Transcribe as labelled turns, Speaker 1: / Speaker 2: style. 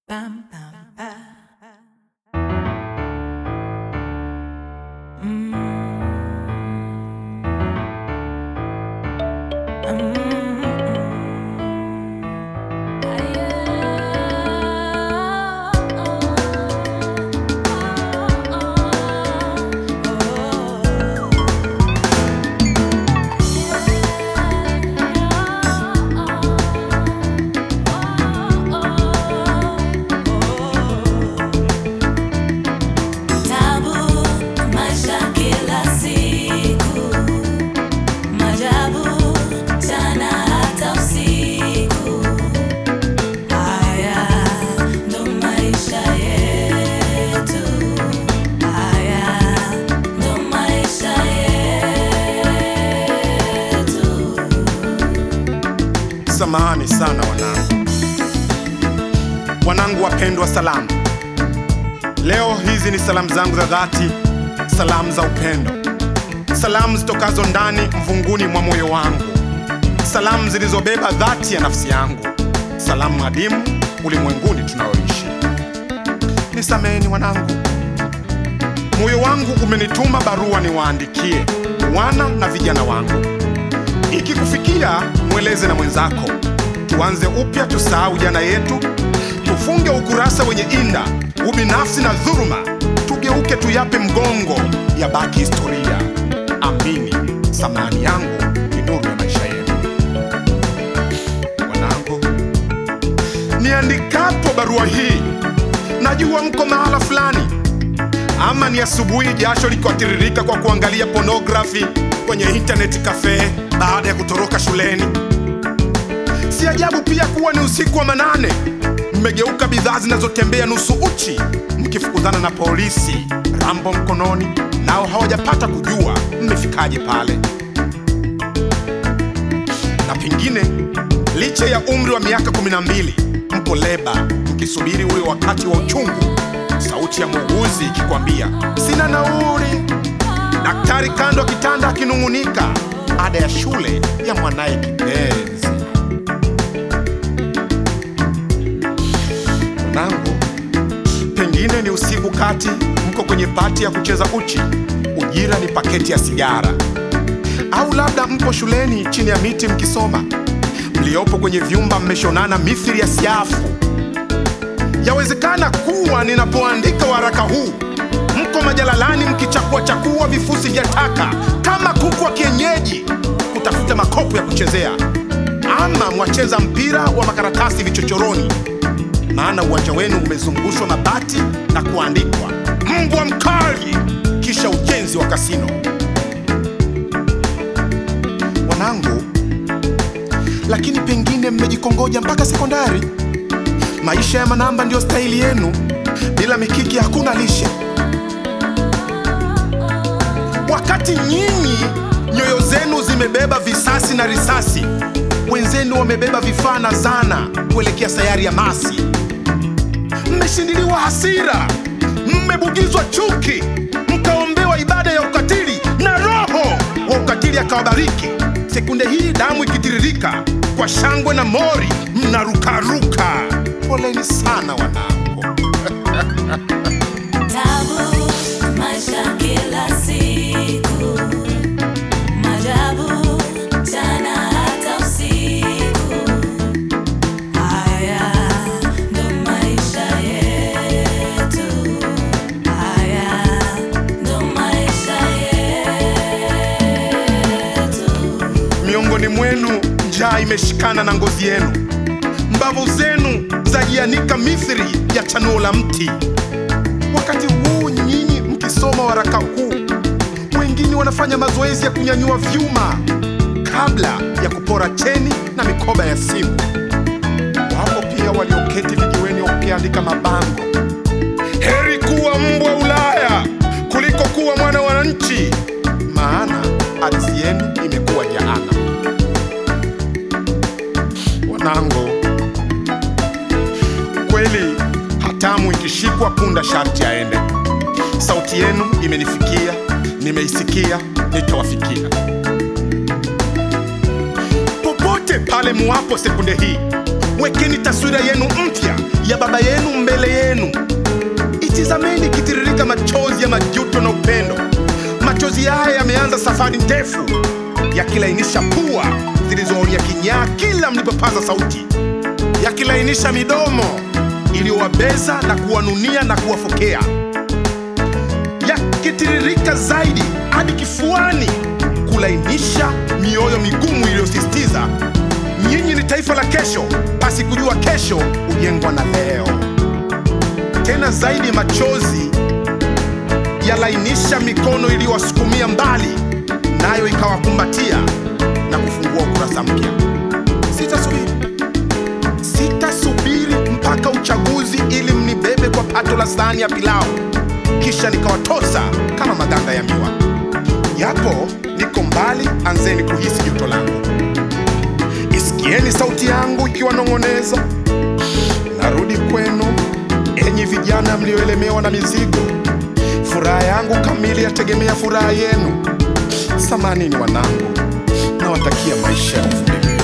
Speaker 1: Bam, bam, bam.
Speaker 2: Samahani sana wanangu wapendwa, salamu. Leo hizi ni salamu zangu za dhati, salamu za upendo, salamu zitokazo ndani mvunguni mwa moyo wangu, salamu zilizobeba dhati ya nafsi yangu, salamu adimu ulimwenguni tunaoishi. Nisameheni wanangu, moyo wangu umenituma barua niwaandikie wana na vijana wangu. Ikikufikia mweleze na mwenzako, tuanze upya, tusahau jana yetu, tufunge ukurasa wenye inda, ubinafsi na dhuluma, tugeuke tuyape mgongo, yabaki historia. Amini, samani yangu ni nuru ya maisha yenu. Wanangu, niandikapo barua hii, najua mko mahala fulani, ama ni asubuhi jasho likiwatiririka kwa kuangalia pornography kwenye internet cafe baada ya kutoroka shuleni. Si ajabu pia kuwa ni usiku wa manane, mmegeuka bidhaa zinazotembea nusu uchi, mkifukuzana na polisi, rambo mkononi, nao hawajapata kujua mmefikaje pale. Na pengine licha ya umri wa miaka 12 mko leba, mkisubiri ule wakati wa uchungu, sauti ya muuguzi ikikwambia sina nauli, daktari kando ya kitanda akinung'unika ada ya shule ya mwanaye kipenzi. Mwanangu, pengine ni usiku kati, mko kwenye pati ya kucheza uchi, ujira ni paketi ya sigara. Au labda mpo shuleni chini ya miti mkisoma, mliopo kwenye vyumba mmeshonana mithili ya siafu. Yawezekana kuwa ninapoandika waraka huu mko majalalani mkichakua vifusi vya taka kama kuku wa kienyeji kutafuta makopo ya kuchezea, ama mwacheza mpira wa makaratasi vichochoroni, maana uwanja wenu umezungushwa mabati na kuandikwa mbwa mkali, kisha ujenzi wa kasino. Wanangu, lakini pengine mmejikongoja mpaka sekondari. Maisha ya manamba ndio staili yenu, bila mikiki hakuna lishe. Wakati nyinyi nyoyo zenu zimebeba visasi na risasi, wenzenu wamebeba vifaa na zana kuelekea sayari ya Masi. Mmeshindiliwa hasira, mmebugizwa chuki, mkaombewa ibada ya ukatili, na roho wa ukatili akawabariki. Sekunde hii damu ikitiririka kwa shangwe na mori, mnarukaruka. Poleni sana wanangu.
Speaker 1: Tabu, maisha kila siku, majabu, jana hata usiku. Haya ndo maisha yetu, haya ndo maisha yetu.
Speaker 2: Miongoni mwenu njaa imeshikana na ngozi yenu, mbavu zenu zajianika mithili ya chanuo la mti. Wakati huu nyinyi mkisoma waraka huu, wengine wanafanya mazoezi ya kunyanyua vyuma kabla ya kupora cheni na mikoba ya simu. Wapo pia walioketi vijiweni wakiandika mabango, heri kuwa mbwa Ulaya kuliko kuwa mwana wa nchi, maana ardhi yenu imekuwa jehanamu. Wanangu, kweli hatamu ikishikwa punda sharti aende. Sauti yenu imenifikia, nimeisikia, nitawafikia. Popote pale muwapo sekunde hii, Wekeni taswira yenu mpya ya Baba yenu mbele yenu. Itizameni ikitiririka machozi ya majuto na upendo. Machozi haya yameanza safari ndefu, yakilainisha pua zilizoonea kinyaa kila mlipopaza sauti, yakilainisha midomo iliyowabeza na kuwanunia na kuwafokea, yakitiririka zaidi hadi kifuani, kulainisha mioyo migumu iliyosisitiza, nyinyi ni taifa la kesho, basi kujua kesho hujengwa na leo. Tena zaidi, machozi yalainisha mikono iliyowasukumia mbali, nayo ikawakumbatia na kufungua ukurasa mpya. Sitasubiri mpaka uchaguzi ili mnibebe kwa pato la sahani ya pilau, kisha nikawatosa kama maganda ya miwa. Yapo niko mbali, anzeni kuhisi joto langu. Isikieni sauti yangu ikiwanong'oneza, narudi kwenu, enyi vijana mlioelemewa na mizigo. Furaha yangu kamili yategemea furaha yenu. Samanini wanangu, nawatakia maisha ya uvumilivu.